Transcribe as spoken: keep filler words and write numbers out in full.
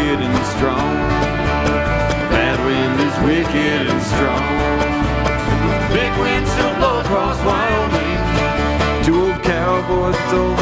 wicked and strong. Bad wind is wicked and strong. Big wind still blow across Wyoming. Two old cowboys told